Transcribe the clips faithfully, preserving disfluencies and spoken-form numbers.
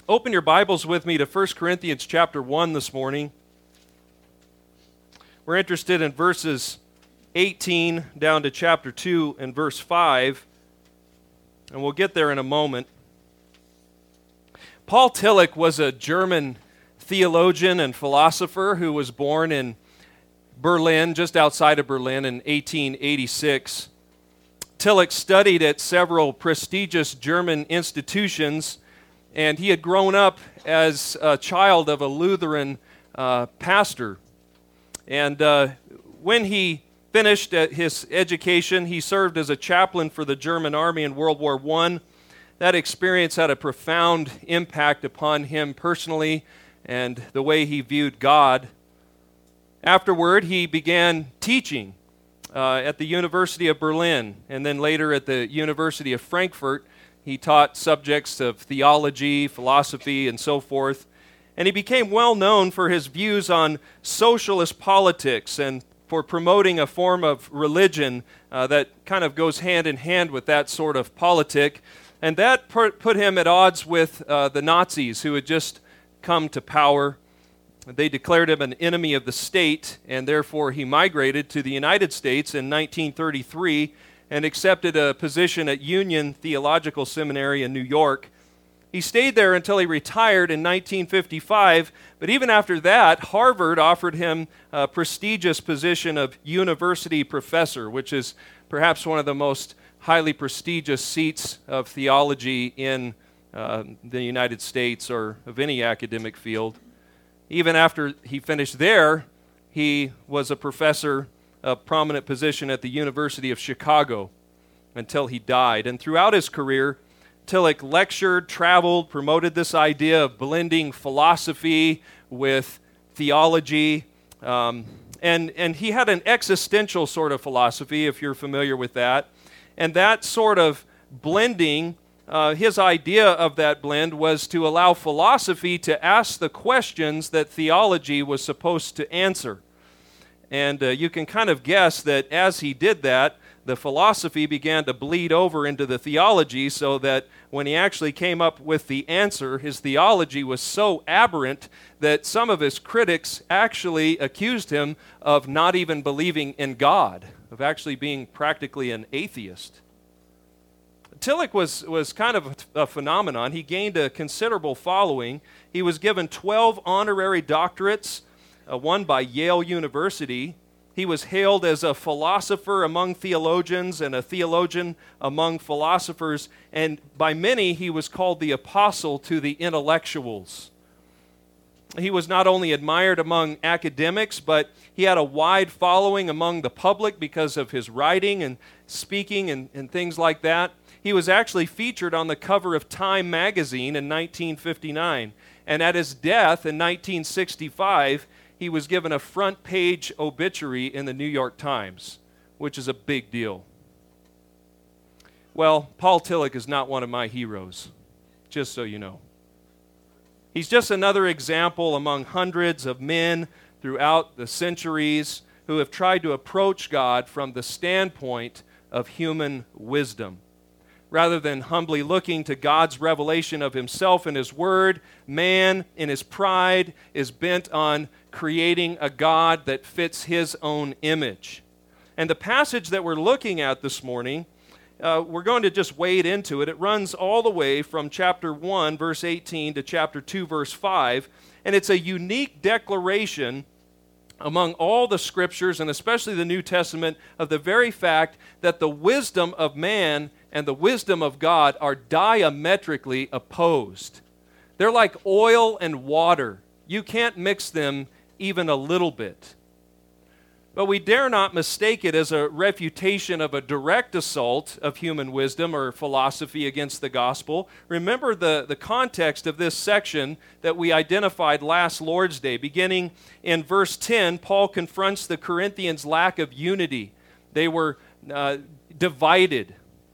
Open your Bibles with me to First Corinthians chapter one this morning. We're interested in verses eighteen down to chapter two and verse five, and we'll get there in a moment. Paul Tillich was a German theologian and philosopher who was born in Berlin, just outside of Berlin, in eighteen eighty-six. Tillich studied at several prestigious German institutions, and he had grown up as a child of a Lutheran uh, pastor. And uh, when he finished his education, he served as a chaplain for the German army in World War One. That experience had a profound impact upon him personally and the way he viewed God. Afterward, he began teaching uh, at the University of Berlin, and then later at the University of Frankfurt. He taught subjects of theology, philosophy, and so forth. And he became well known for his views on socialist politics and for promoting a form of religion uh, that kind of goes hand in hand with that sort of politic. And that put him at odds with uh, the Nazis who had just come to power. They declared him an enemy of the state, and therefore he migrated to the United States in nineteen thirty-three and accepted a position at Union Theological Seminary in New York. He stayed there until he retired in nineteen fifty-five, but even after that, Harvard offered him a prestigious position of university professor, which is perhaps one of the most highly prestigious seats of theology in uh, the United States or of any academic field. Even after he finished there, he was a professor, a prominent position at the University of Chicago until he died. And throughout his career, Tillich lectured, traveled, promoted this idea of blending philosophy with theology. Um, and, and he had an existential sort of philosophy, if you're familiar with that. And that sort of blending, uh, his idea of that blend was to allow philosophy to ask the questions that theology was supposed to answer. And uh, you can kind of guess that as he did that, the philosophy began to bleed over into the theology, so that when he actually came up with the answer, his theology was so aberrant that some of his critics actually accused him of not even believing in God, of actually being practically an atheist. Tillich was, was kind of a, a phenomenon. He gained a considerable following. He was given twelve honorary doctorates, Uh, one by Yale University. He was hailed as a philosopher among theologians and a theologian among philosophers, and by many he was called the apostle to the intellectuals. He was not only admired among academics, but he had a wide following among the public because of his writing and speaking and, and things like that. He was actually featured on the cover of Time magazine in nineteen fifty-nine, and at his death in nineteen sixty-five, he was given a front-page obituary in the New York Times, which is a big deal. Well, Paul Tillich is not one of my heroes, just so you know. He's just another example among hundreds of men throughout the centuries who have tried to approach God from the standpoint of human wisdom. Rather than humbly looking to God's revelation of himself in his word, man, in his pride, is bent on creating a God that fits his own image. And the passage that we're looking at this morning, uh, we're going to just wade into it. It runs all the way from chapter one, verse eighteen, to chapter two, verse five. And it's a unique declaration among all the scriptures, and especially the New Testament, of the very fact that the wisdom of man and the wisdom of God are diametrically opposed. They're like oil and water. You can't mix them even a little bit. But we dare not mistake it as a refutation of a direct assault of human wisdom or philosophy against the gospel. Remember the, the context of this section that we identified last Lord's Day. Beginning in verse ten, Paul confronts the Corinthians' lack of unity. They were uh, divided.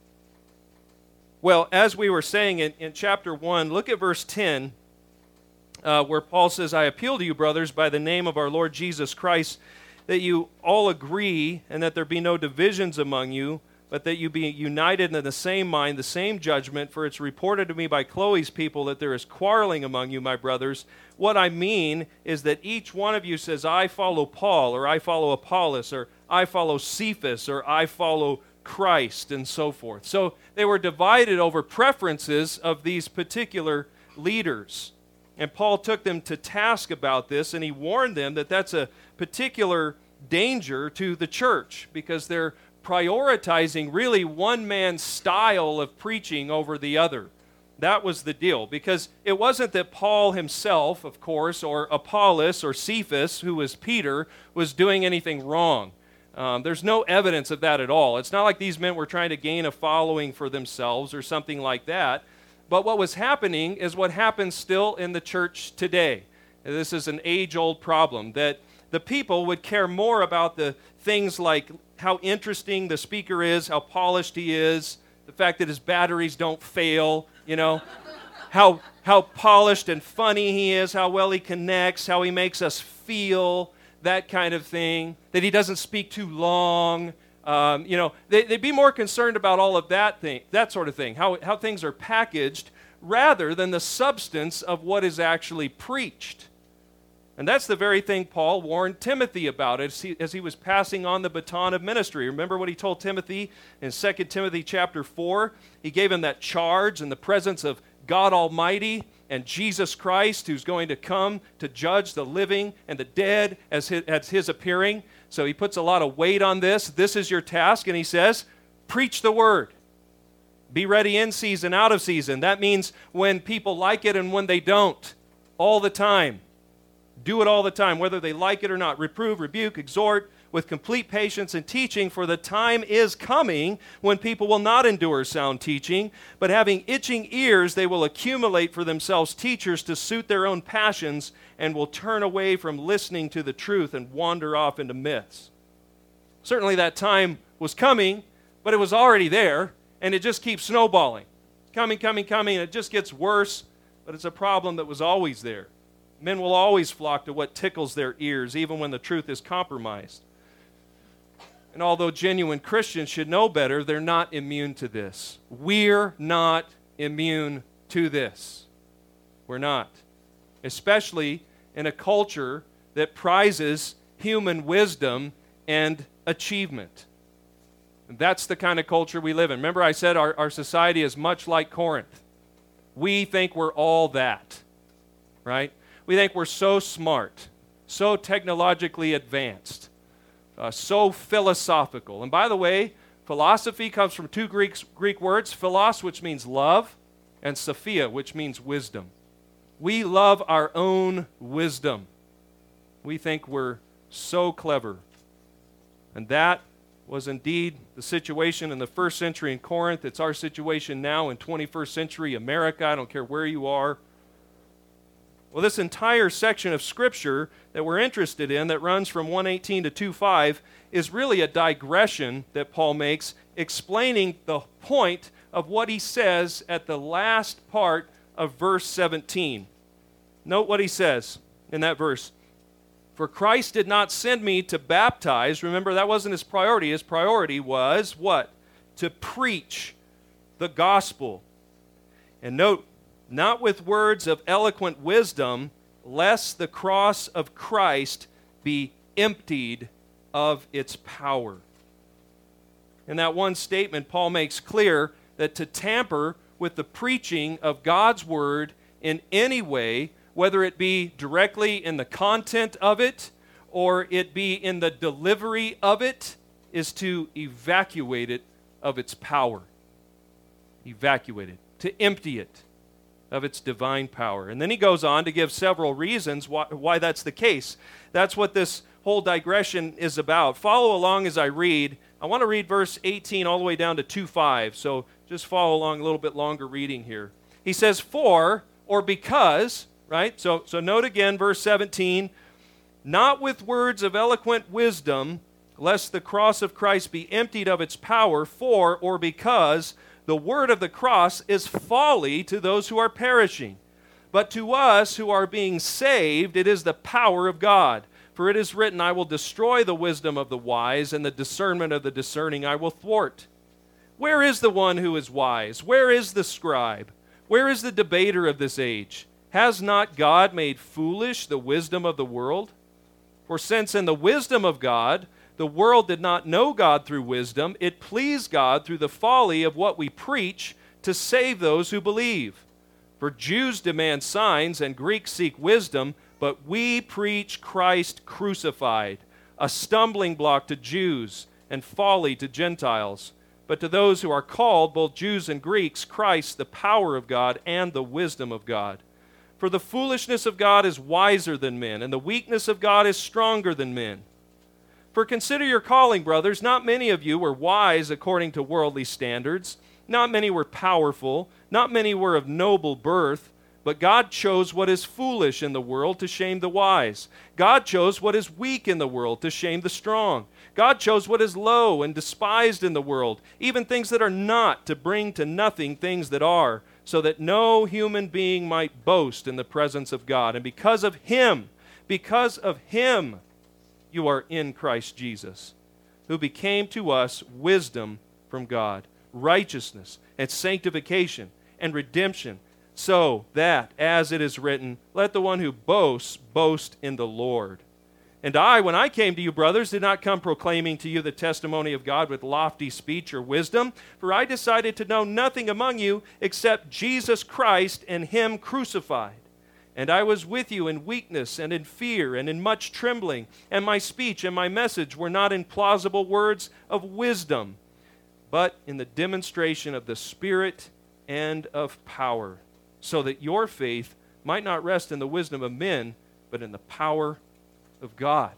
Well, as we were saying in, in chapter one, look at verse ten, uh, where Paul says, I appeal to you, brothers, by the name of our Lord Jesus Christ, that you all agree and that there be no divisions among you, but that you be united in the same mind, the same judgment, for it's reported to me by Chloe's people that there is quarreling among you, my brothers. What I mean is that each one of you says, I follow Paul, or I follow Apollos, or I follow Cephas, or I follow Christ, and so forth. So they were divided over preferences of these particular leaders. And Paul took them to task about this, and he warned them that that's a particular danger to the church, because they're prioritizing really one man's style of preaching over the other. That was the deal, because it wasn't that Paul himself, of course, or Apollos or Cephas, who was Peter, was doing anything wrong. Um, there's no evidence of that at all. It's not like these men were trying to gain a following for themselves or something like that. But what was happening is what happens still in the church today. This is an age-old problem, that the people would care more about the things like how interesting the speaker is, how polished he is, the fact that his batteries don't fail, you know, how how polished and funny he is, how well he connects, how he makes us feel, that kind of thing, that he doesn't speak too long. Um, you know, they, they'd be more concerned about all of that thing, that sort of thing, how how things are packaged, rather than the substance of what is actually preached. And that's the very thing Paul warned Timothy about as he, as he was passing on the baton of ministry. Remember what he told Timothy in Second Timothy chapter four? He gave him that charge in the presence of God Almighty and Jesus Christ, who's going to come to judge the living and the dead as his, as his appearing. So he puts a lot of weight on this. This is your task, and he says, preach the word. Be ready in season, out of season. That means when people like it and when they don't, all the time. Do it all the time, whether they like it or not. Reprove, rebuke, exhort with complete patience and teaching, for the time is coming when people will not endure sound teaching, but having itching ears, they will accumulate for themselves teachers to suit their own passions, and will turn away from listening to the truth and wander off into myths. Certainly that time was coming, but it was already there, and it just keeps snowballing. Coming, coming, coming, and it just gets worse, but it's a problem that was always there. Men will always flock to what tickles their ears, even when the truth is compromised. And although genuine Christians should know better, they're not immune to this. We're not immune to this. We're not. Especially in a culture that prizes human wisdom and achievement. And that's the kind of culture we live in. Remember I said our, our society is much like Corinth. We think we're all that, right? We think we're so smart, so technologically advanced, uh, so philosophical. And by the way, philosophy comes from two Greek, Greek words, philos, which means love, and sophia, which means wisdom. We love our own wisdom. We think we're so clever. And that was indeed the situation in the first century in Corinth. It's our situation now in twenty-first century America. I don't care where you are. Well, this entire section of Scripture that we're interested in, that runs from one eighteen to two five, is really a digression that Paul makes, explaining the point of what he says at the last part of verse seventeen. Note what he says in that verse. For Christ did not send me to baptize. Remember, that wasn't his priority. His priority was what? To preach the gospel. And note, not with words of eloquent wisdom, lest the cross of Christ be emptied of its power. In that one statement, Paul makes clear that to tamper with the preaching of God's word in any way, whether it be directly in the content of it or it be in the delivery of it, is to evacuate it of its power. Evacuate it, to empty it of its divine power. And then he goes on to give several reasons why, why that's the case. That's what this whole digression is about. Follow along as I read. I want to read verse eighteen all the way down to two five, so just follow along a little bit longer reading here. He says, for, or because, right? So, so note again verse seventeen, not with words of eloquent wisdom, lest the cross of Christ be emptied of its power, for, or because, the word of the cross is folly to those who are perishing. But to us who are being saved, it is the power of God. For it is written, I will destroy the wisdom of the wise, and the discernment of the discerning I will thwart. Where is the one who is wise? Where is the scribe? Where is the debater of this age? Has not God made foolish the wisdom of the world? For since in the wisdom of God, the world did not know God through wisdom, it pleased God through the folly of what we preach to save those who believe. For Jews demand signs and Greeks seek wisdom, but we preach Christ crucified, a stumbling block to Jews and folly to Gentiles. But to those who are called, both Jews and Greeks, Christ, the power of God and the wisdom of God. For the foolishness of God is wiser than men, and the weakness of God is stronger than men. For consider your calling, brothers. Not many of you were wise according to worldly standards. Not many were powerful. Not many were of noble birth. But God chose what is foolish in the world to shame the wise. God chose what is weak in the world to shame the strong. God chose what is low and despised in the world, even things that are not, to bring to nothing things that are, so that no human being might boast in the presence of God. And because of Him, because of Him, you are in Christ Jesus, who became to us wisdom from God, righteousness and sanctification and redemption, so that, as it is written, let the one who boasts boast in the Lord. And I, when I came to you, brothers, did not come proclaiming to you the testimony of God with lofty speech or wisdom, for I decided to know nothing among you except Jesus Christ and Him crucified. And I was with you in weakness and in fear and in much trembling, and my speech and my message were not in plausible words of wisdom, but in the demonstration of the Spirit and of power, so that your faith might not rest in the wisdom of men, but in the power of God.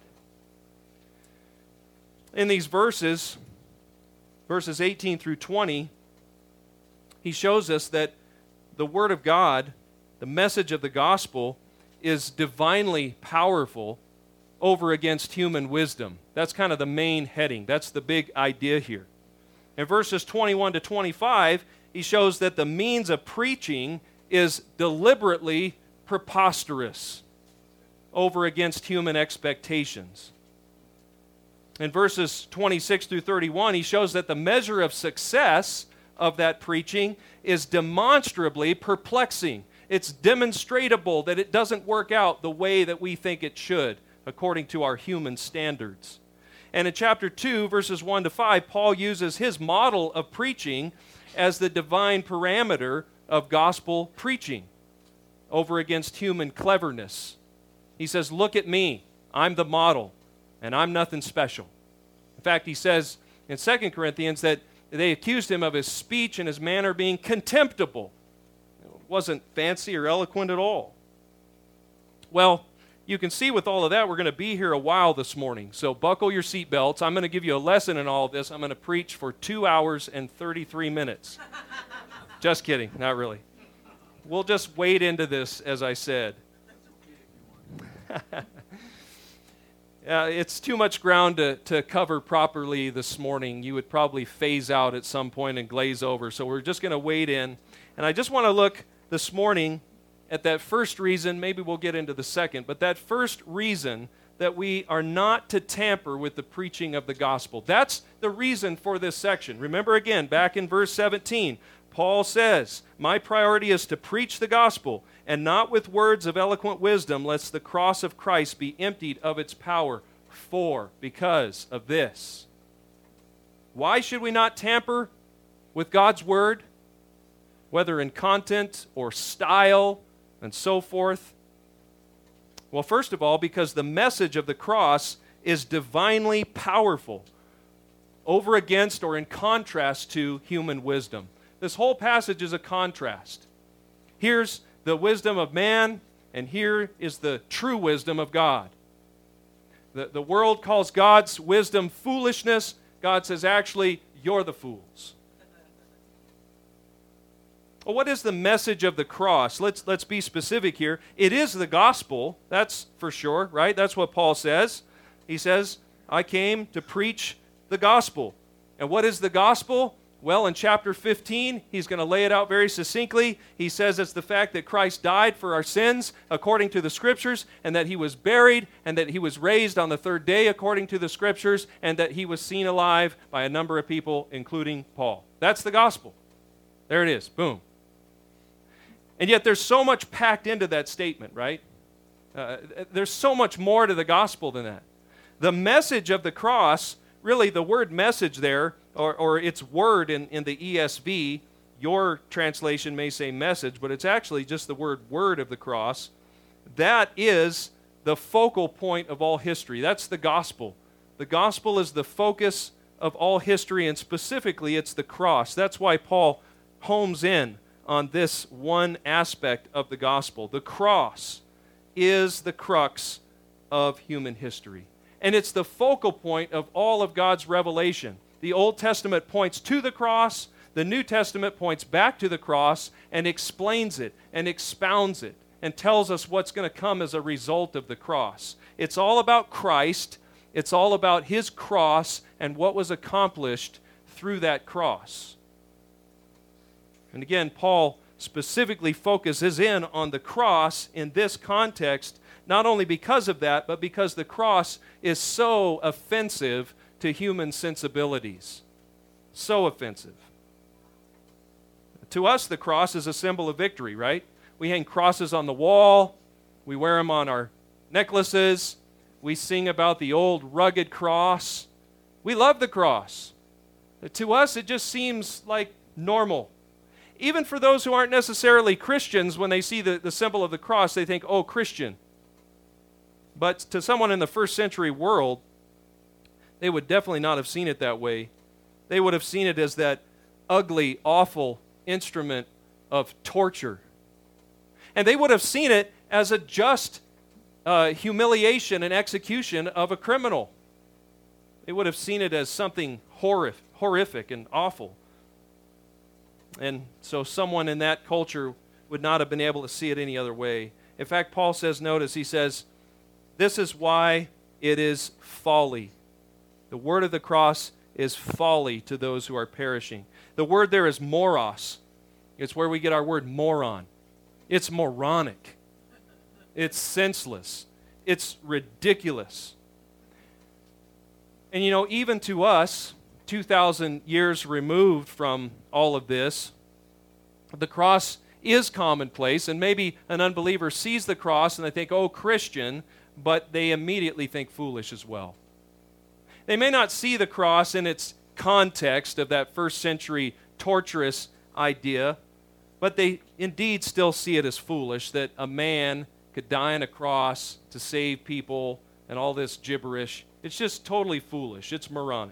In these verses, verses eighteen through twenty, he shows us that the Word of God, the message of the gospel, is divinely powerful over against human wisdom. That's kind of the main heading. That's the big idea here. In verses twenty-one to twenty-five, he shows that the means of preaching is deliberately preposterous over against human expectations. In verses twenty-six through thirty-one, he shows that the measure of success of that preaching is demonstrably perplexing. It's demonstrable that it doesn't work out the way that we think it should, according to our human standards. And in chapter two, verses one to five, Paul uses his model of preaching as the divine parameter of gospel preaching over against human cleverness. He says, look at me. I'm the model, and I'm nothing special. In fact, he says in Second Corinthians that they accused him of his speech and his manner being contemptible. It wasn't fancy or eloquent at all. Well, you can see with all of that, we're going to be here a while this morning. So buckle your seatbelts. I'm going to give you a lesson in all of this. I'm going to preach for two hours and thirty-three minutes. Just kidding. Not really. We'll just wade into this, as I said. uh, it's too much ground to, to cover properly this morning. You would probably phase out at some point and glaze over. So we're just going to wade in. And I just want to look this morning at that first reason. Maybe we'll get into the second. But that first reason that we are not to tamper with the preaching of the gospel. That's the reason for this section. Remember again, back in verse seventeen, Paul says, my priority is to preach the gospel, and not with words of eloquent wisdom, lest the cross of Christ be emptied of its power. For, because of this. Why should we not tamper with God's word, whether in content or style and so forth? Well, first of all, because the message of the cross is divinely powerful over against or in contrast to human wisdom. This whole passage is a contrast. Here's the wisdom of man, and here is the true wisdom of God. The, the world calls God's wisdom foolishness. God says, actually, you're the fools. Well, what is the message of the cross? Let's, let's be specific here. It is the gospel, that's for sure, right? That's what Paul says. He says, I came to preach the gospel. And what is the gospel? Well, in chapter fifteen, he's going to lay it out very succinctly. He says it's the fact that Christ died for our sins according to the Scriptures, and that he was buried, and that he was raised on the third day according to the Scriptures, and that he was seen alive by a number of people, including Paul. That's the gospel. There it is. Boom. And yet there's so much packed into that statement, right? Uh, there's so much more to the gospel than that. The message of the cross, really the word message there, or, or its word in, in the E S V, your translation may say message, but it's actually just the word word of the cross. That is the focal point of all history. That's the gospel. The gospel is the focus of all history, and specifically it's the cross. That's why Paul homes in on this one aspect of the gospel. The cross is the crux of human history. And it's the focal point of all of God's revelation. The Old Testament points to the cross, the New Testament points back to the cross and explains it and expounds it and tells us what's going to come as a result of the cross. It's all about Christ. It's all about his cross and what was accomplished through that cross. And again, Paul specifically focuses in on the cross in this context, not only because of that, but because the cross is so offensive to human sensibilities. So offensive. To us, the cross is a symbol of victory, right? We hang crosses on the wall. We wear them on our necklaces. We sing about the old rugged cross. We love the cross. To us, it just seems like normal. Even for those who aren't necessarily Christians, when they see the, the symbol of the cross, they think, oh, Christian. But to someone in the first century world, they would definitely not have seen it that way. They would have seen it as that ugly, awful instrument of torture. And they would have seen it as a just uh, humiliation and execution of a criminal. They would have seen it as something horrific, horrific and awful. And so someone in that culture would not have been able to see it any other way. In fact, Paul says, notice, he says, this is why it is folly. The word of the cross is folly to those who are perishing. The word there is moros. It's where we get our word moron. It's moronic. It's senseless. It's ridiculous. And you know, even to us, two thousand years removed from all of this, the cross is commonplace, and maybe an unbeliever sees the cross and they think, oh, Christian, but they immediately think foolish as well. They may not see the cross in its context of that first century torturous idea, but they indeed still see it as foolish that a man could die on a cross to save people and all this gibberish. It's just totally foolish. It's moronic.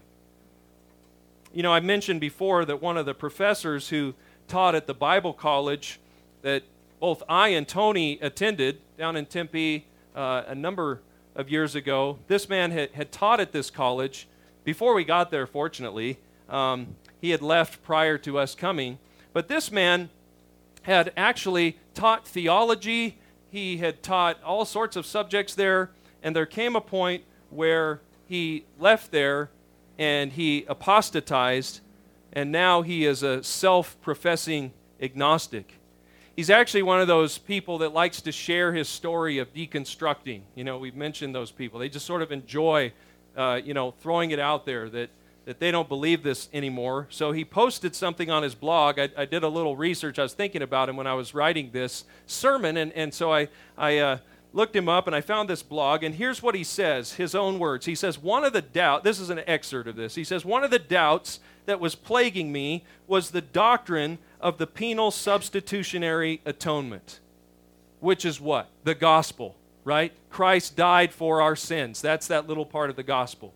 You know, I mentioned before that one of the professors who taught at the Bible college that both I and Tony attended down in Tempe uh, a number of years ago, this man had, had taught at this college before we got there, fortunately. Um, he had left prior to us coming. But this man had actually taught theology. He had taught all sorts of subjects there. And there came a point where he left there and he apostatized. And now he is a self-professing agnostic. He's actually one of those people that likes to share his story of deconstructing. You know, we've mentioned those people. They just sort of enjoy, uh, you know, throwing it out there that, that they don't believe this anymore. So he posted something on his blog. I, I did a little research. I was thinking about him when I was writing this sermon, and, and so I, I uh, looked him up, and I found this blog, and here's what he says, his own words. He says, one of the doubt, this is an excerpt of this. He says, one of the doubts that was plaguing me was the doctrine of the penal substitutionary atonement, which is what? The gospel, right? Christ died for our sins. That's that little part of the gospel.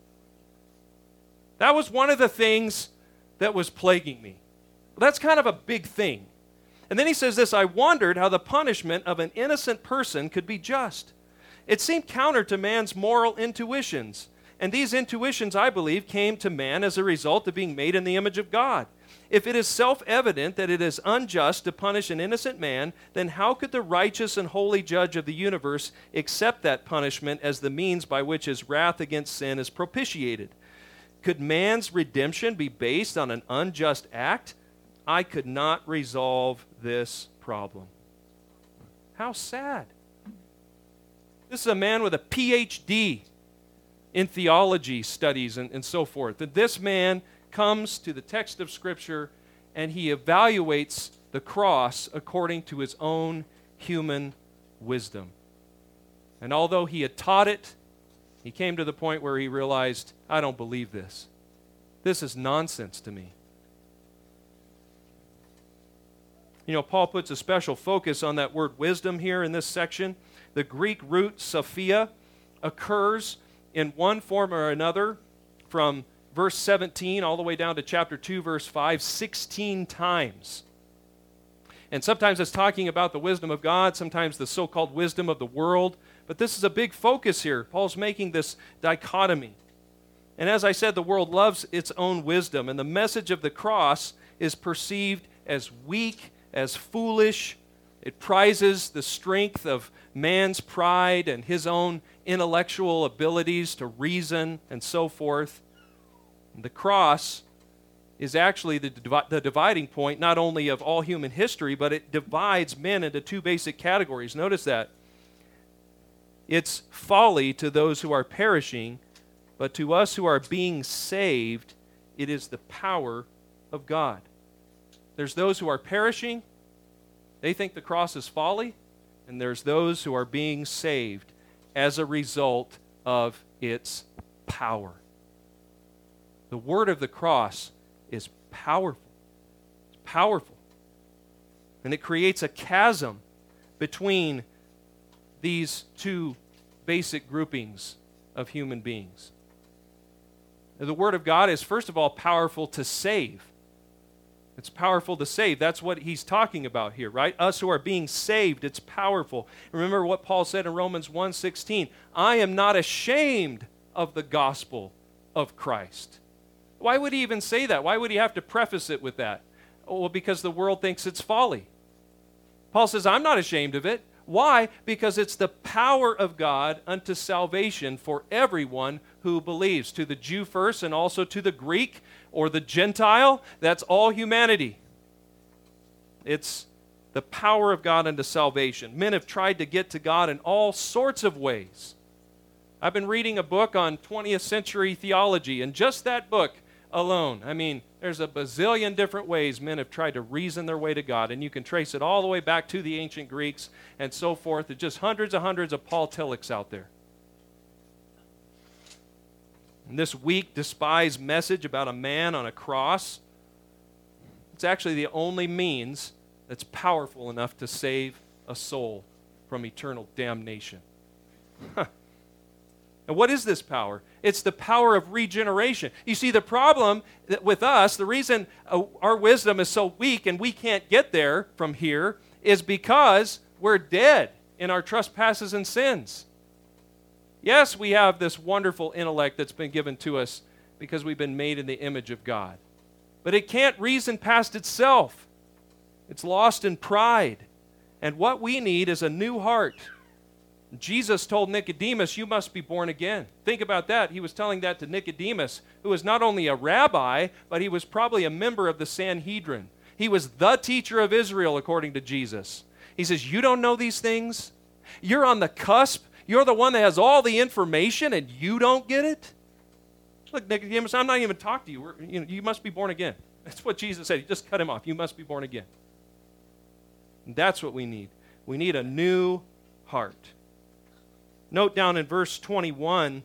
That was one of the things that was plaguing me. That's kind of a big thing. And then he says this, I wondered how the punishment of an innocent person could be just. It seemed counter to man's moral intuitions. And these intuitions, I believe, came to man as a result of being made in the image of God. If it is self-evident that it is unjust to punish an innocent man, then how could the righteous and holy judge of the universe accept that punishment as the means by which his wrath against sin is propitiated? Could man's redemption be based on an unjust act? I could not resolve this problem. How sad. This is a man with a P H D in theology studies and, and so forth. That this man comes to the text of Scripture and he evaluates the cross according to his own human wisdom. And although he had taught it, he came to the point where he realized, I don't believe this. This is nonsense to me. You know, Paul puts a special focus on that word wisdom here in this section. The Greek root Sophia occurs in one form or another from verse seventeen all the way down to chapter two, verse five, sixteen times. And sometimes it's talking about the wisdom of God, sometimes the so-called wisdom of the world. But this is a big focus here. Paul's making this dichotomy. And as I said, the world loves its own wisdom, and the message of the cross is perceived as weak, as foolish. It prizes the strength of man's pride and his own intellectual abilities to reason and so forth. And the cross is actually the, divi- the dividing point not only of all human history, but it divides men into two basic categories. Notice that. It's folly to those who are perishing, but to us who are being saved, it is the power of God. There's those who are perishing, they think the cross is folly, and there's those who are being saved as a result of its power. The word of the cross is powerful. It's powerful. And it creates a chasm between these two basic groupings of human beings. The Word of God is, first of all, powerful to save. It's powerful to save. That's what he's talking about here, right? Us who are being saved, it's powerful. Remember what Paul said in Romans one sixteen, I am not ashamed of the gospel of Christ. Why would he even say that? Why would he have to preface it with that? Well, because the world thinks it's folly. Paul says, I'm not ashamed of it. Why? Because it's the power of God unto salvation for everyone who believes. To the Jew first and also to the Greek or the Gentile. That's all humanity. It's the power of God unto salvation. Men have tried to get to God in all sorts of ways. I've been reading a book on twentieth century theology, and just that book alone, I mean, there's a bazillion different ways men have tried to reason their way to God, and you can trace it all the way back to the ancient Greeks and so forth. There's just hundreds and hundreds of Paul Tillocks out there. And this weak, despised message about a man on a cross, it's actually the only means that's powerful enough to save a soul from eternal damnation. And what is this power? It's the power of regeneration. You see, the problem that with us, the reason uh, our wisdom is so weak and we can't get there from here is because we're dead in our trespasses and sins. Yes, we have this wonderful intellect that's been given to us because we've been made in the image of God. But it can't reason past itself. It's lost in pride. And what we need is a new heart. Jesus told Nicodemus, you must be born again. Think about that. He was telling that to Nicodemus, who was not only a rabbi, but he was probably a member of the Sanhedrin. He was the teacher of Israel, according to Jesus. He says, you don't know these things? You're on the cusp. You're the one that has all the information, and you don't get it? Look, Nicodemus, I'm not even talking to you. We're, you know, you must be born again. That's what Jesus said. He just cut him off. You must be born again. And that's what we need. We need a new heart. Note down in verse twenty-one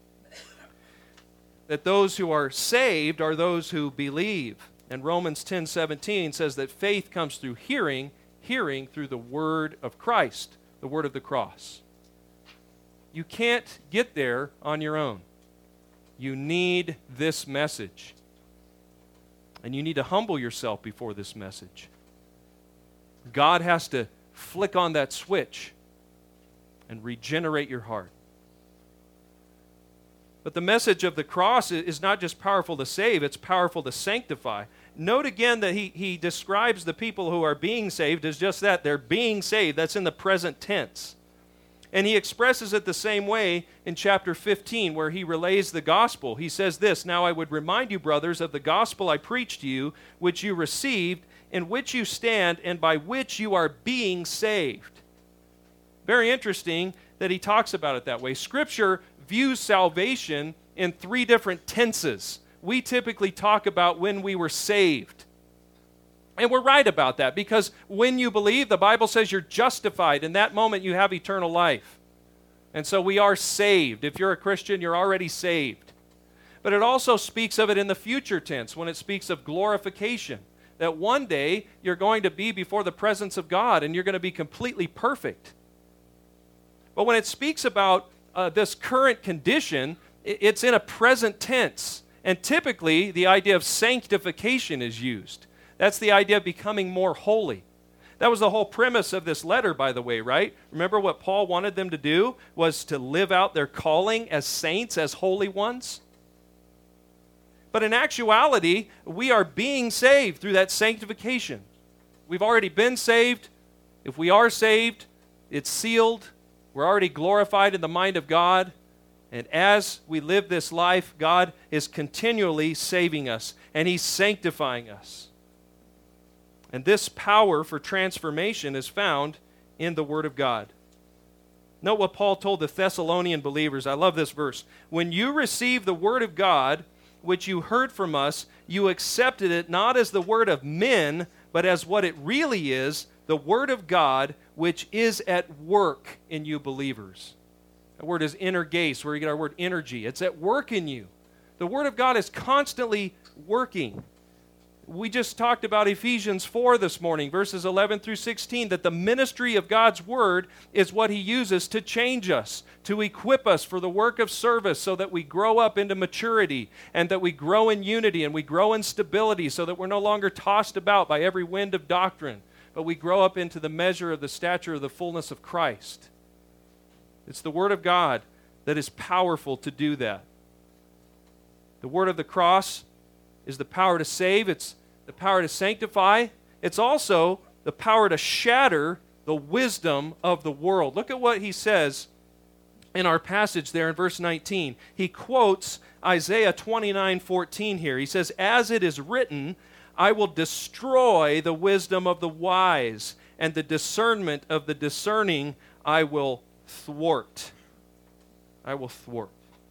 that those who are saved are those who believe. And Romans ten seventeen says that faith comes through hearing, hearing through the word of Christ, the word of the cross. You can't get there on your own. You need this message. And you need to humble yourself before this message. God has to flick on that switch and regenerate your heart. But the message of the cross is not just powerful to save, it's powerful to sanctify. Note again that he, he describes the people who are being saved as just that. They're being saved. That's in the present tense. And he expresses it the same way in chapter fifteen, where he relays the gospel. He says this, "Now I would remind you, brothers, of the gospel I preached to you, which you received, in which you stand, and by which you are being saved." Very interesting that he talks about it that way. Scripture views salvation in three different tenses. We typically talk about when we were saved. And we're right about that, because when you believe, the Bible says you're justified. In that moment, you have eternal life. And so we are saved. If you're a Christian, you're already saved. But it also speaks of it in the future tense, when it speaks of glorification, that one day you're going to be before the presence of God and you're going to be completely perfect. But when it speaks about uh, this current condition, it's in a present tense. And typically, the idea of sanctification is used. That's the idea of becoming more holy. That was the whole premise of this letter, by the way, right? Remember what Paul wanted them to do was to live out their calling as saints, as holy ones? But in actuality, we are being saved through that sanctification. We've already been saved. If we are saved, it's sealed. We're already glorified in the mind of God. And as we live this life, God is continually saving us, and He's sanctifying us. And this power for transformation is found in the Word of God. Note what Paul told the Thessalonian believers. I love this verse. "When you received the Word of God, which you heard from us, you accepted it not as the word of men, but as what it really is, the Word of God, which is at work in you believers." The word is energes, where you get our word energy. It's at work in you. The Word of God is constantly working. We just talked about Ephesians four this morning, verses eleven through sixteen, that the ministry of God's Word is what He uses to change us, to equip us for the work of service so that we grow up into maturity and that we grow in unity and we grow in stability so that we're no longer tossed about by every wind of doctrine, but we grow up into the measure of the stature of the fullness of Christ. It's the Word of God that is powerful to do that. The word of the cross is the power to save. It's the power to sanctify. It's also the power to shatter the wisdom of the world. Look at what he says in our passage there in verse nineteen. He quotes Isaiah twenty-nine fourteen here. He says, "As it is written, I will destroy the wisdom of the wise, and the discernment of the discerning I will thwart." I will thwart.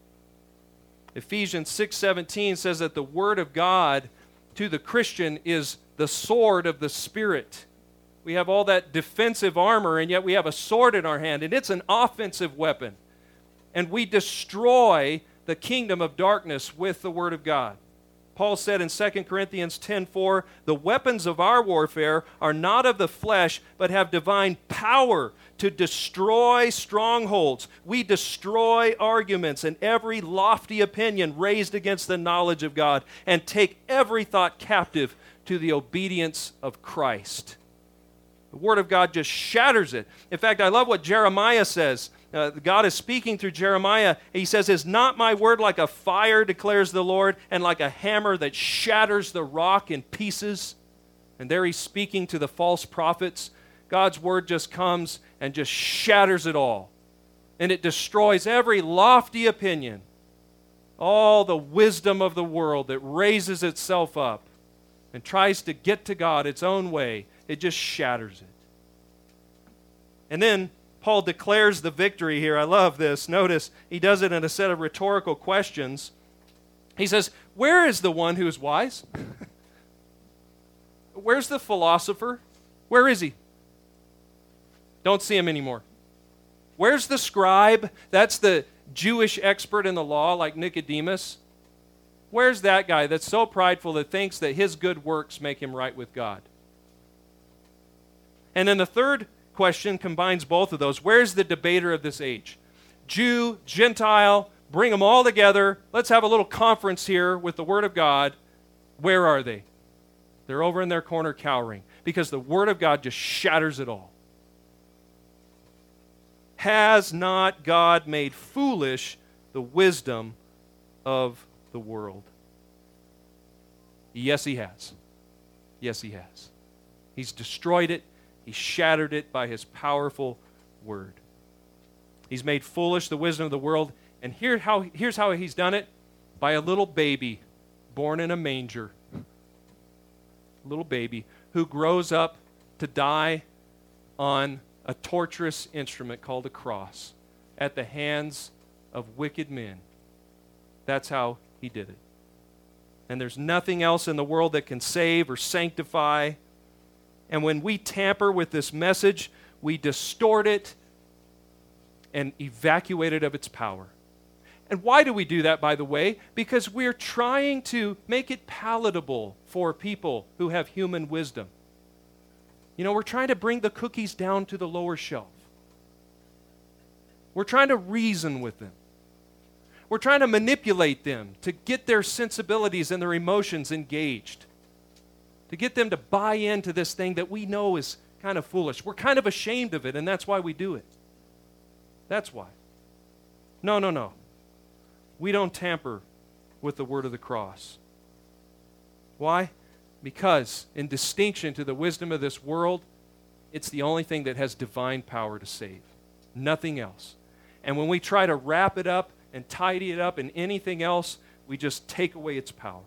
Ephesians six seventeen says that the Word of God to the Christian is the sword of the Spirit. We have all that defensive armor, and yet we have a sword in our hand, and it's an offensive weapon. And we destroy the kingdom of darkness with the Word of God. Paul said in Second Corinthians ten four, "The weapons of our warfare are not of the flesh, but have divine power to destroy strongholds." We destroy arguments and every lofty opinion raised against the knowledge of God, and take every thought captive to the obedience of Christ. The Word of God just shatters it. In fact, I love what Jeremiah says. Uh, God is speaking through Jeremiah. He says, "Is not my word like a fire, declares the Lord, and like a hammer that shatters the rock in pieces?" And there he's speaking to the false prophets. God's word just comes and just shatters it all. And it destroys every lofty opinion, all the wisdom of the world that raises itself up and tries to get to God its own way. It just shatters it. And then Paul declares the victory here. I love this. Notice he does it in a set of rhetorical questions. He says, "Where is the one who is wise? Where's the philosopher? Where is he? Don't see him anymore. Where's the scribe?" That's the Jewish expert in the law, like Nicodemus. Where's that guy that's so prideful that thinks that his good works make him right with God? And then the third question combines both of those. Where's the debater of this age? Jew, Gentile, bring them all together. Let's have a little conference here with the Word of God. Where are they? They're over in their corner cowering, because the Word of God just shatters it all. Has not God made foolish the wisdom of the world? Yes, He has. Yes, He has. He's destroyed it. He shattered it by His powerful Word. He's made foolish the wisdom of the world. And here how, here's how he's done it. By a little baby born in a manger. A little baby who grows up to die on a torturous instrument called a cross at the hands of wicked men. That's how he did it. And there's nothing else in the world that can save or sanctify. And when we tamper with this message, we distort it and evacuate it of its power. And why do we do that, by the way? Because we're trying to make it palatable for people who have human wisdom. You know, we're trying to bring the cookies down to the lower shelf. We're trying to reason with them. We're trying to manipulate them to get their sensibilities and their emotions engaged, to get them to buy into this thing that we know is kind of foolish. We're kind of ashamed of it, and that's why we do it. That's why. No, no, no. We don't tamper with the word of the cross. Why? Because, in distinction to the wisdom of this world, it's the only thing that has divine power to save. Nothing else. And when we try to wrap it up and tidy it up in anything else, we just take away its power.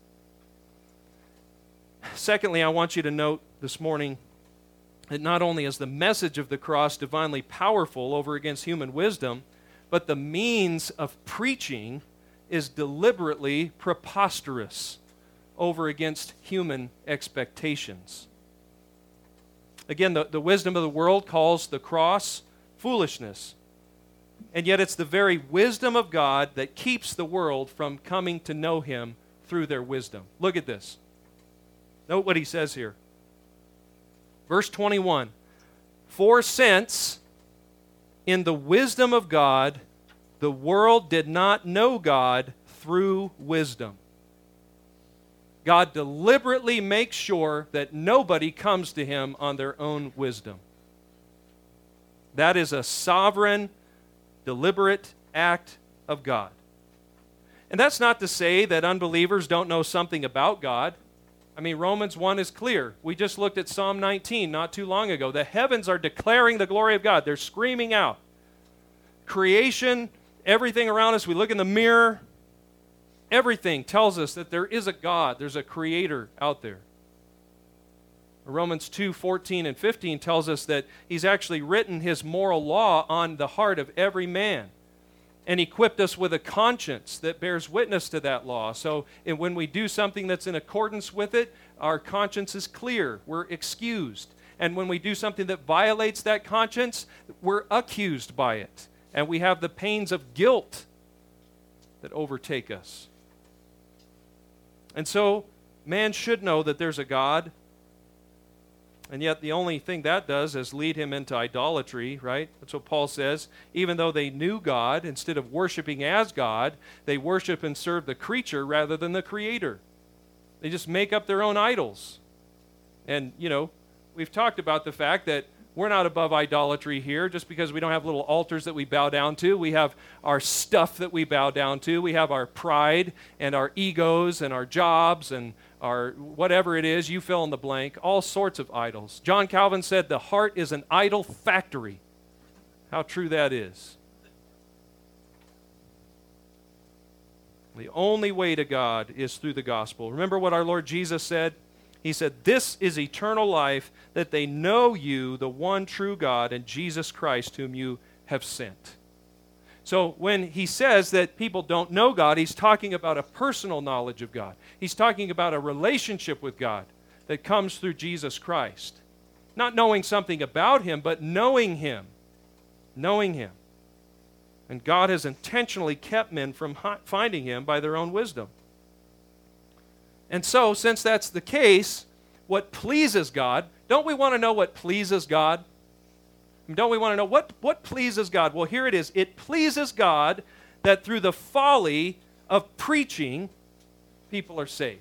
Secondly, I want you to note this morning that not only is the message of the cross divinely powerful over against human wisdom, but the means of preaching is deliberately preposterous over against human expectations. Again, the, the wisdom of the world calls the cross foolishness. And yet it's the very wisdom of God that keeps the world from coming to know Him through their wisdom. Look at this. Note what he says here. Verse twenty-one. For since in the wisdom of God, the world did not know God through wisdom. God deliberately makes sure that nobody comes to Him on their own wisdom. That is a sovereign, deliberate act of God. And that's not to say that unbelievers don't know something about God. I mean, Romans one is clear. We just looked at Psalm nineteen not too long ago. The heavens are declaring the glory of God. They're screaming out. Creation, everything around us, we look in the mirror, everything tells us that there is a God. There's a creator out there. Romans two fourteen and fifteen tells us that He's actually written His moral law on the heart of every man and equipped us with a conscience that bears witness to that law. So and when we do something that's in accordance with it, our conscience is clear. We're excused. And when we do something that violates that conscience, we're accused by it. And we have the pains of guilt that overtake us. And so man should know that there's a God. And yet the only thing that does is lead him into idolatry, right? That's what Paul says. Even though they knew God, instead of worshiping as God, they worship and serve the creature rather than the Creator. They just make up their own idols. And, you know, we've talked about the fact that we're not above idolatry here just because we don't have little altars that we bow down to. We have our stuff that we bow down to. We have our pride and our egos and our jobs and our whatever it is, you fill in the blank, all sorts of idols. John Calvin said the heart is an idol factory. How true that is. The only way to God is through the gospel. Remember what our Lord Jesus said? He said, "This is eternal life, that they know you, the one true God, and Jesus Christ, whom you have sent." So when he says that people don't know God, he's talking about a personal knowledge of God. He's talking about a relationship with God that comes through Jesus Christ. Not knowing something about Him, but knowing Him. Knowing Him. And God has intentionally kept men from finding Him by their own wisdom. And so, since that's the case, what pleases God, don't we want to know what pleases God? Don't we want to know what, what pleases God? Well, here it is. It pleases God that through the folly of preaching, people are saved.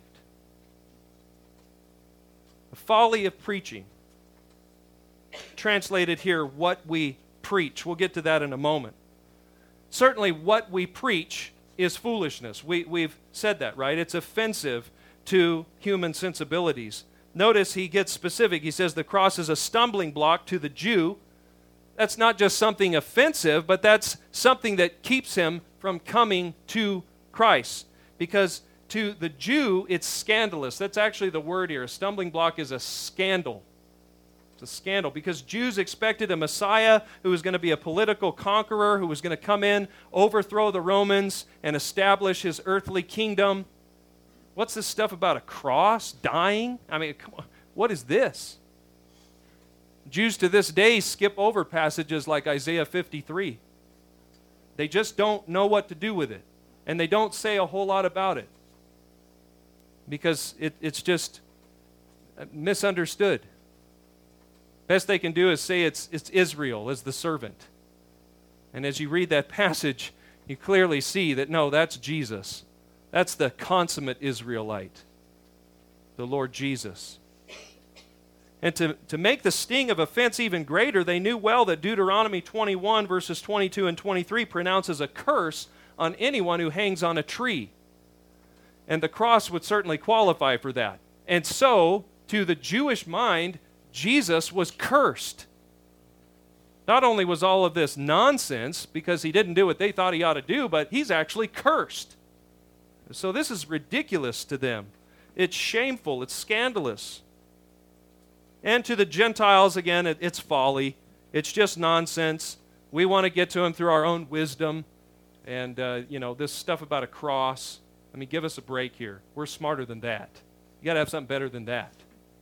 The folly of preaching. Translated here, what we preach. We'll get to that in a moment. Certainly, what we preach is foolishness. We, we've said that, right? It's offensive to human sensibilities. Notice he gets specific. He says the cross is a stumbling block to the Jew. that's not just something offensive, but that's something that keeps him from coming to Christ. Because to the Jew, it's scandalous. That's actually the word here. A stumbling block is a scandal. It's a scandal because Jews expected a Messiah who was going to be a political conqueror, who was going to come in, overthrow the Romans, and establish his earthly kingdom. What's this stuff about a cross, dying? I mean, come on, what is this? Jews to this day skip over passages like Isaiah fifty-three. They just don't know what to do with it. And they don't say a whole lot about it. Because it, it's just misunderstood. Best they can do is say it's, it's Israel as the servant. And as you read that passage, you clearly see that no, that's Jesus. That's the consummate Israelite, the Lord Jesus. And to, to make the sting of offense even greater, they knew well that Deuteronomy twenty-one, verses twenty-two and twenty-three, pronounces a curse on anyone who hangs on a tree. And the cross would certainly qualify for that. And so, to the Jewish mind, Jesus was cursed. Not only was all of this nonsense because he didn't do what they thought he ought to do, but he's actually cursed. So this is ridiculous to them. It's shameful. It's scandalous. And to the Gentiles, again, it, it's folly. It's just nonsense. We want to get to him through our own wisdom. And, uh, you know, this stuff about a cross. I mean, give us a break here. We're smarter than that. You got to have something better than that.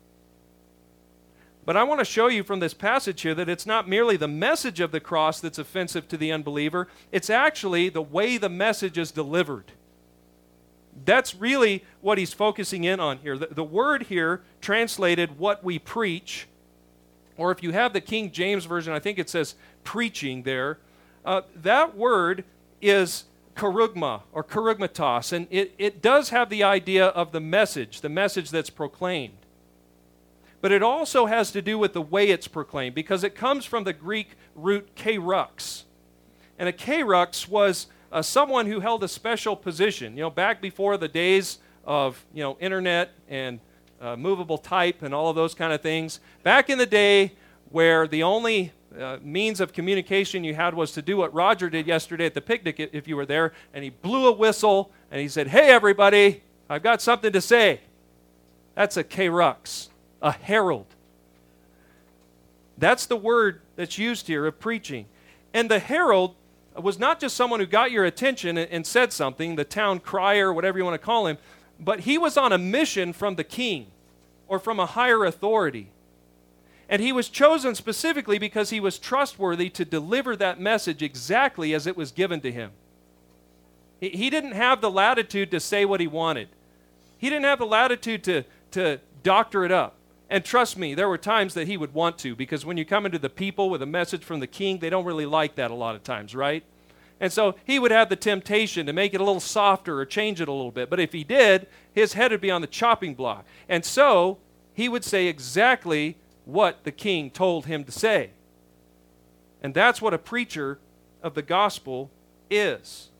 But I want to show you from this passage here that it's not merely the message of the cross that's offensive to the unbeliever. It's actually the way the message is delivered. That's really what he's focusing in on here. The, the word here, translated what we preach, or if you have the King James Version, I think it says preaching there. Uh, that word is kerugma or kerugmatos, and it, it does have the idea of the message, the message that's proclaimed. But it also has to do with the way it's proclaimed, because it comes from the Greek root kerux. And a kerux was uh, someone who held a special position. You know, back before the days of, you know, internet and uh, movable type and all of those kind of things. Back in the day where the only uh, means of communication you had was to do what Roger did yesterday at the picnic, if you were there, and he blew a whistle and he said, "Hey everybody, I've got something to say." That's a kerux, a herald. That's the word that's used here of preaching. And the herald was not just someone who got your attention and, and said something, the town crier, whatever you want to call him, but he was on a mission from the king or from a higher authority. And he was chosen specifically because he was trustworthy to deliver that message exactly as it was given to him. He, he didn't have the latitude to say what he wanted. He didn't have the latitude to, to doctor it up. And trust me, there were times that he would want to, because when you come into the people with a message from the king, they don't really like that a lot of times, right? And so he would have the temptation to make it a little softer or change it a little bit. But if he did, his head would be on the chopping block. And so he would say exactly what the king told him to say. And that's what a preacher of the gospel is.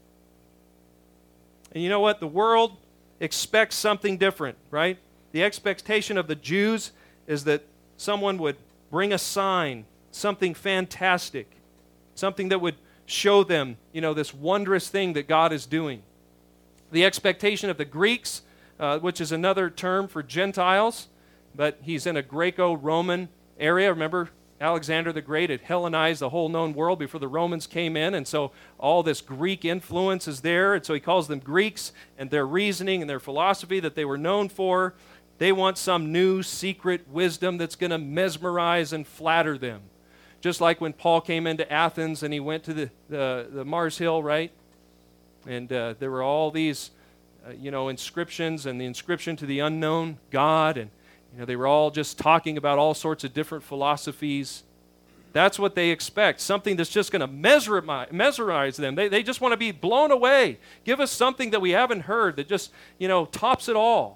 And you know what? The world expects something different, right? The expectation of the Jews is that someone would bring a sign, something fantastic, something that would show them, you know, this wondrous thing that God is doing. The expectation of the Greeks, uh, which is another term for Gentiles, but he's in a Greco-Roman area. Remember, Alexander the Great had Hellenized the whole known world before the Romans came in, and so all this Greek influence is there, and so he calls them Greeks, and their reasoning and their philosophy that they were known for. They want some new secret wisdom that's going to mesmerize and flatter them. Just like when Paul came into Athens and he went to the, the, the Mars Hill, right? And uh, there were all these, uh, you know, inscriptions and the inscription to the unknown God. And, you know, they were all just talking about all sorts of different philosophies. That's what they expect, something that's just going to mesmerize, mesmerize them. They, they just want to be blown away. Give us something that we haven't heard that just, you know, tops it all.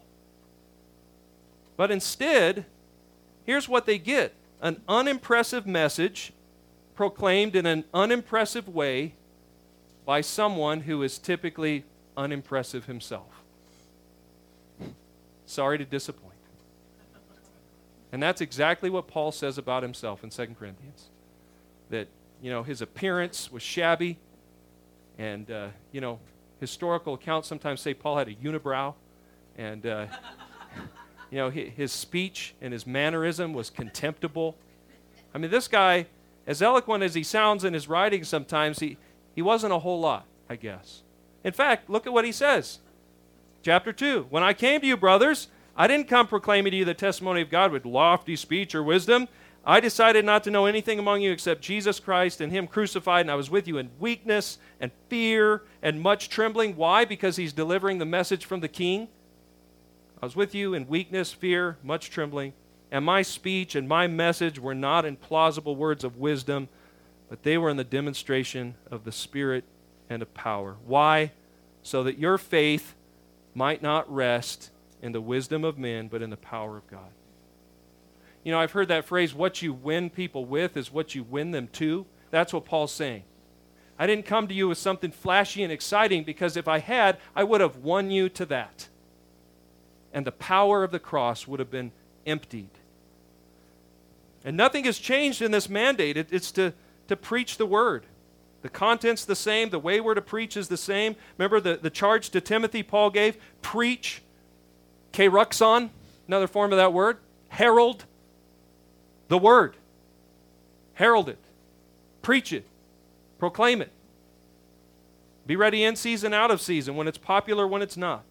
But instead, here's what they get. An unimpressive message proclaimed in an unimpressive way by someone who is typically unimpressive himself. Sorry to disappoint. And that's exactly what Paul says about himself in Second Corinthians. that, you know, his appearance was shabby. And, uh, you know, historical accounts sometimes say Paul had a unibrow. And, uh, you know, his, his speech and his mannerism was contemptible. I mean, this guy, as eloquent as he sounds in his writing sometimes, he, he wasn't a whole lot, I guess. In fact, look at what he says. Chapter two, when I came to you, brothers, I didn't come proclaiming to you the testimony of God with lofty speech or wisdom. I decided not to know anything among you except Jesus Christ and him crucified, and I was with you in weakness and fear and much trembling. Why? Because he's delivering the message from the king. I was with you in weakness, fear, much trembling, and my speech and my message were not in plausible words of wisdom, but they were in the demonstration of the Spirit and of power. Why? So that your faith might not rest in the wisdom of men, but in the power of God. You know, I've heard that phrase, what you win people with is what you win them to. That's what Paul's saying. I didn't come to you with something flashy and exciting, because if I had, I would have won you to that. And the power of the cross would have been emptied. And nothing has changed in this mandate. It, it's to, to preach the word. The content's the same. The way we're to preach is the same. Remember the, the charge to Timothy Paul gave? Preach. Keruxon, another form of that word. Herald the word. Herald it. Preach it. Proclaim it. Be ready in season, out of season, when it's popular, when it's not.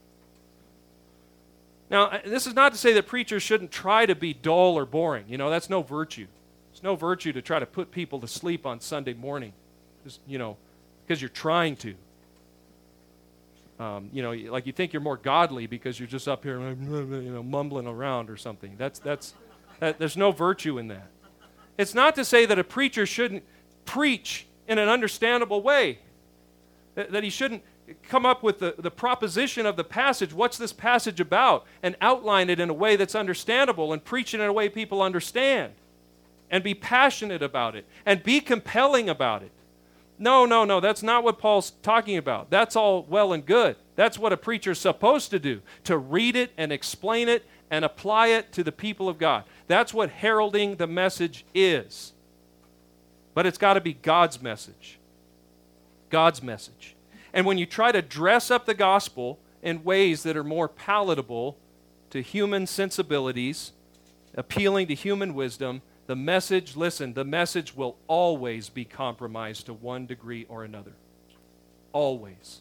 Now, this is not to say that preachers shouldn't try to be dull or boring. You know, that's no virtue. It's no virtue to try to put people to sleep on Sunday morning, just, you know, because you're trying to. Um, you know, like you think you're more godly because you're just up here, you know, mumbling around or something. That's that's that, there's no virtue in that. It's not to say that a preacher shouldn't preach in an understandable way, that, that he shouldn't come up with the, the proposition of the passage. What's this passage about? And outline it in a way that's understandable and preach it in a way people understand. And be passionate about it. And be compelling about it. No, no, no, that's not what Paul's talking about. That's all well and good. That's what a preacher's supposed to do. To read it and explain it and apply it to the people of God. That's what heralding the message is. But it's got to be God's message. God's message. And when you try to dress up the gospel in ways that are more palatable to human sensibilities, appealing to human wisdom, the message, listen, the message will always be compromised to one degree or another. Always.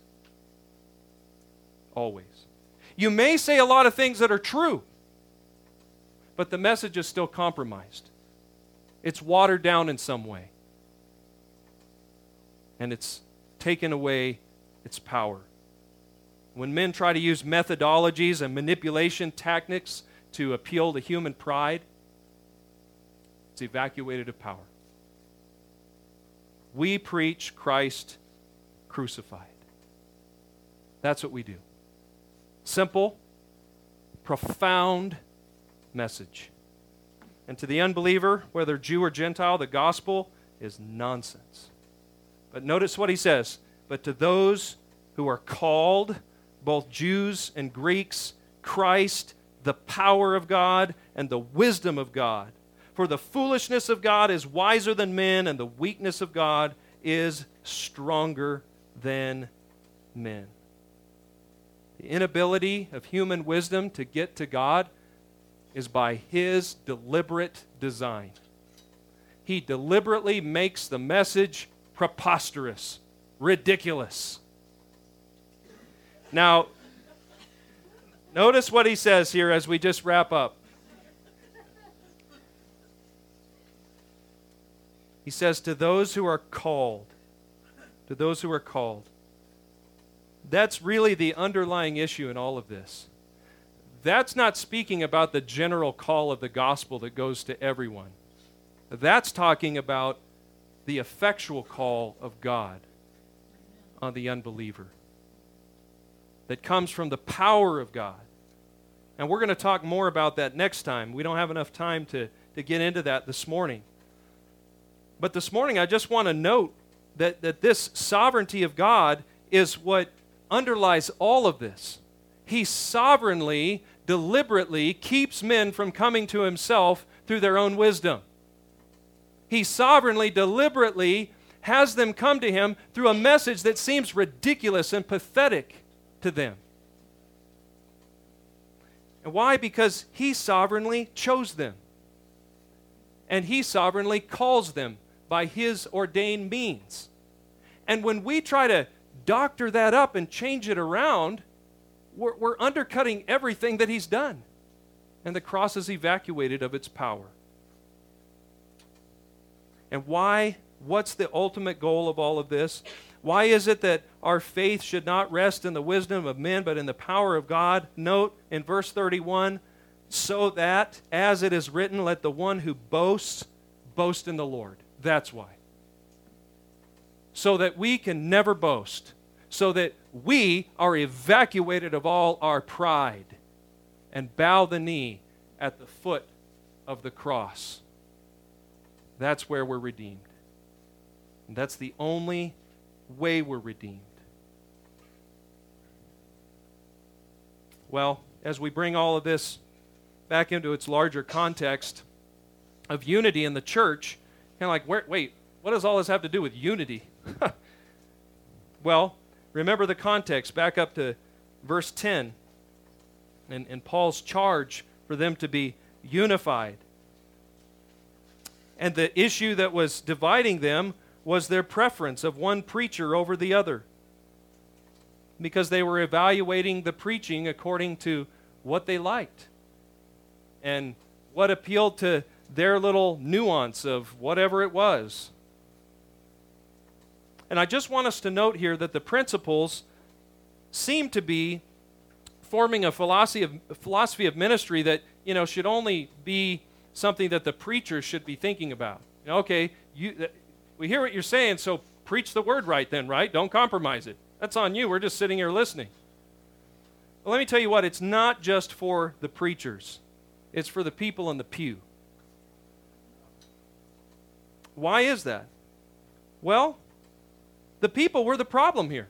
Always. You may say a lot of things that are true, but the message is still compromised. It's watered down in some way. And it's taken away its power. When men try to use methodologies and manipulation tactics to appeal to human pride, it's evacuated of power. We preach Christ crucified. That's what we do. Simple, profound message. And to the unbeliever, whether Jew or Gentile, the gospel is nonsense. But notice what he says. But to those who are called, both Jews and Greeks, Christ, the power of God and the wisdom of God. For the foolishness of God is wiser than men, and the weakness of God is stronger than men. The inability of human wisdom to get to God is by His deliberate design. He deliberately makes the message preposterous, ridiculous. Now, notice what he says here as we just wrap up. He says, to those who are called, to those who are called. That's really the underlying issue in all of this. That's not speaking about the general call of the gospel that goes to everyone. That's talking about the effectual call of God on the unbeliever that comes from the power of God. And we're going to talk more about that next time. We don't have enough time to, to get into that this morning. But this morning I just want to note that, that this sovereignty of God is what underlies all of this. He sovereignly, deliberately keeps men from coming to Himself through their own wisdom. He He sovereignly, deliberately has them come to him through a message that seems ridiculous and pathetic to them. And why? Because he sovereignly chose them. And he sovereignly calls them by his ordained means. And when we try to doctor that up and change it around, we're, we're undercutting everything that he's done. And the cross is evacuated of its power. And why? What's the ultimate goal of all of this? Why is it that our faith should not rest in the wisdom of men, but in the power of God? Note in verse thirty-one, so that, as it is written, let the one who boasts, boast in the Lord. That's why. So that we can never boast. So that we are evacuated of all our pride and bow the knee at the foot of the cross. That's where we're redeemed. And that's the only way we're redeemed. Well, as we bring all of this back into its larger context of unity in the church, kind of like, where, wait, what does all this have to do with unity? Well, remember the context. Back up to verse ten and, and Paul's charge for them to be unified. And the issue that was dividing them was their preference of one preacher over the other, because they were evaluating the preaching according to what they liked and what appealed to their little nuance of whatever it was. And I just want us to note here that the principles seem to be forming a philosophy of, a philosophy of ministry that, you know, should only be something that the preacher should be thinking about. You know, okay, you, we hear what you're saying, so preach the word right then, right? Don't compromise it. That's on you. We're just sitting here listening. Well, let me tell you what, it's not just for the preachers. It's for the people in the pew. Why is that? Well, the people were the problem here.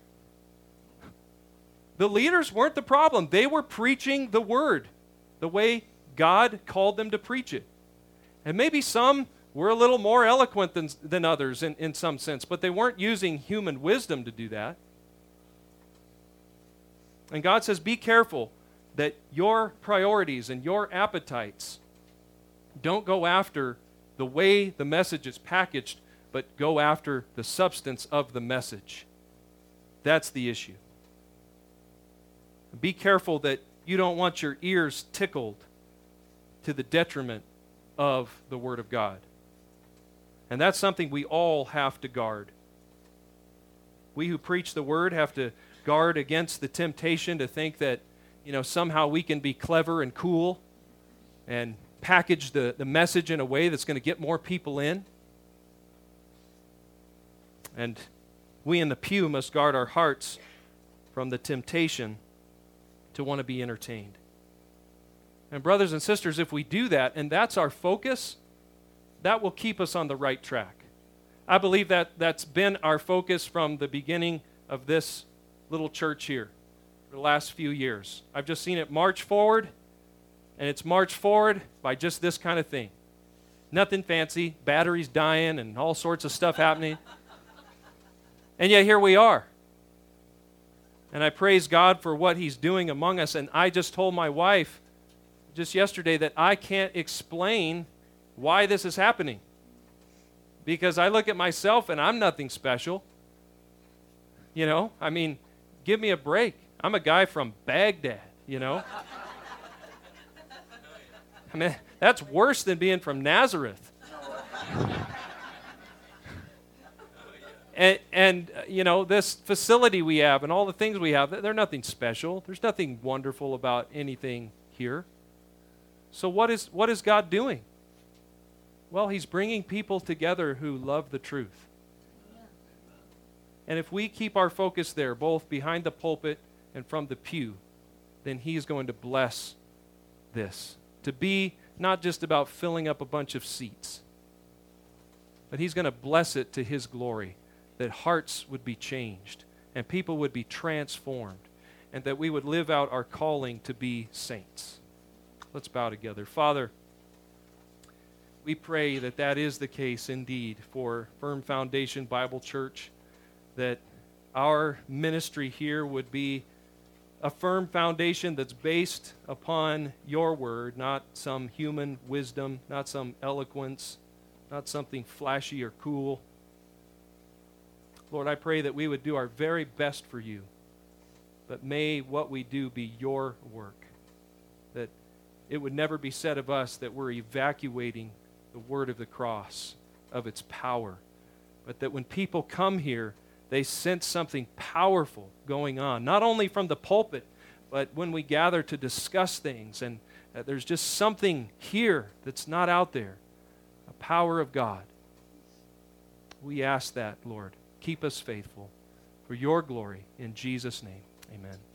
The leaders weren't the problem. They were preaching the word the way God called them to preach it. And maybe some were a little more eloquent than, than others in, in some sense, but they weren't using human wisdom to do that. And God says, be careful that your priorities and your appetites don't go after the way the message is packaged, but go after the substance of the message. That's the issue. Be careful that you don't want your ears tickled to the detriment of the Word of God. And that's something we all have to guard. We who preach the Word have to guard against the temptation to think that, you know, somehow we can be clever and cool and package the, the message in a way that's going to get more people in. And we in the pew must guard our hearts from the temptation to want to be entertained. And brothers and sisters, if we do that, and that's our focus, that will keep us on the right track. I believe that that's been our focus from the beginning of this little church here for the last few years. I've just seen it march forward, and it's marched forward by just this kind of thing. Nothing fancy, batteries dying and all sorts of stuff happening. And yet here we are. And I praise God for what He's doing among us. And I just told my wife just yesterday that I can't explain why this is happening. Because I look at myself and I'm nothing special. You know, I mean, give me a break. I'm a guy from Baghdad, you know. I mean, that's worse than being from Nazareth. And, and uh, you know, this facility we have and all the things we have, they're nothing special. There's nothing wonderful about anything here. So what is what is God doing? Well, He's bringing people together who love the truth. And if we keep our focus there, both behind the pulpit and from the pew, then He's going to bless this. To be not just about filling up a bunch of seats, but He's going to bless it to His glory, that hearts would be changed and people would be transformed and that we would live out our calling to be saints. Let's bow together. Father, We pray that that is the case indeed for Firm Foundation Bible Church, that our ministry here would be a firm foundation that's based upon your word, not some human wisdom, not some eloquence, not something flashy or cool. Lord, I pray that we would do our very best for you, but may what we do be your work, that it would never be said of us that we're evacuating the word of the cross, of its power, but that when people come here, they sense something powerful going on, not only from the pulpit, but when we gather to discuss things, and uh, there's just something here that's not out there, a power of God. We ask that, Lord. Keep us faithful for your glory. In Jesus' name, amen.